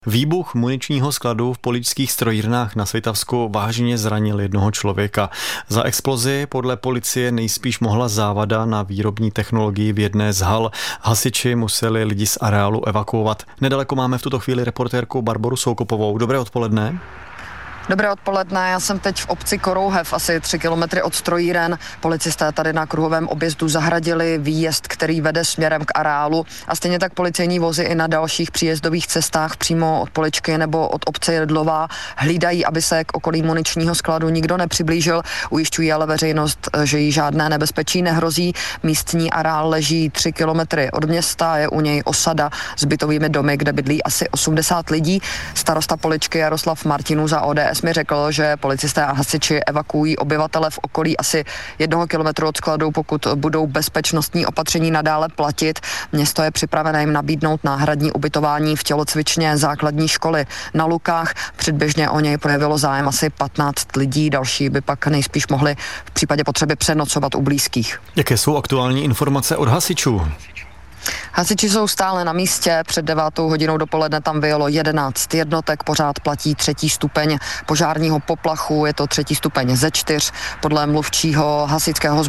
Výbuch muničního skladu v Poličských strojírnách na Svitavsku vážně zranil jednoho člověka. Za explozi podle policie nejspíš mohla závada na výrobní technologii v jedné z hal. Hasiči museli lidi z areálu evakuovat. Nedaleko máme v tuto chvíli reportérku Barboru Soukupovou. Dobré odpoledne. Dobré odpoledne, já jsem teď v obci Korouhev, asi 3 kilometry od strojíren. Policisté tady na kruhovém objezdu zahradili výjezd, který vede směrem k areálu, a stejně tak policejní vozy i na dalších příjezdových cestách přímo od Poličky nebo od obce Jedlová hlídají, aby se k okolí muničního skladu nikdo nepřiblížil. Ujišťují ale veřejnost, že jí žádné nebezpečí nehrozí. Místní areál leží 3 kilometry od města, je u něj osada s bytovými domy, kde bydlí asi 80 lidí. Starosta Poličky Jaroslav Martinů za ODS mi řekl, že policisté a hasiči evakuují obyvatele v okolí asi 1 kilometru od skladu, pokud budou bezpečnostní opatření nadále platit. Město je připravené jim nabídnout náhradní ubytování v tělocvičně základní školy na Lukách. Předběžně o něj projevilo zájem asi 15 lidí, další by pak nejspíš mohli v případě potřeby přenocovat u blízkých. Jaké jsou aktuální informace od hasičů? Hasiči jsou stále na místě, před 9 hodinou dopoledne tam vyjelo 11 jednotek, pořád platí 3. stupeň požárního poplachu, je to 3. stupeň ze 4. Podle mluvčí hasičského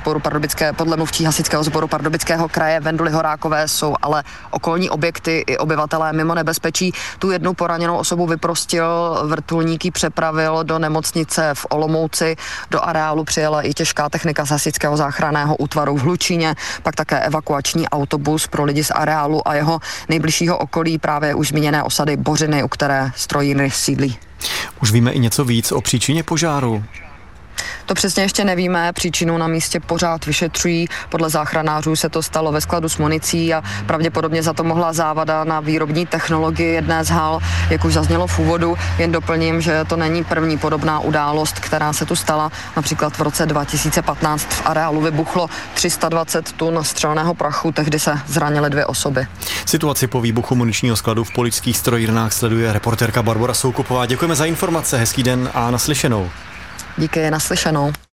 sboru Pardubického kraje Venduly Horákové jsou ale okolní objekty i obyvatelé mimo nebezpečí. Tu jednu poraněnou osobu vyprostil, vrtulník ji přepravil do nemocnice v Olomouci, do areálu přijela i těžká technika z hasičského záchranného útvaru v Hlučíně, pak také evakuační autobus pro lidi z areálu a jeho nejbližšího okolí, právě už zmíněné osady Bořiny, u které strojírny sídlí. Už víme i něco víc o příčině požáru? To přesně ještě nevíme, příčinu na místě pořád vyšetřují. Podle záchranářů se to stalo ve skladu s municí a pravděpodobně za to mohla závada na výrobní technologii jedné z hal, jak už zaznělo v úvodu. Jen doplním, že to není první podobná událost, která se tu stala. Například v roce 2015 v areálu vybuchlo 320 tun střelného prachu, tehdy se zranily 2 osoby. Situaci po výbuchu muničního skladu v Poličských strojírnách sleduje reportérka Barbora Soukupová. Děkujeme za informace, hezký den a naslyšenou. Díky, naslyšenou.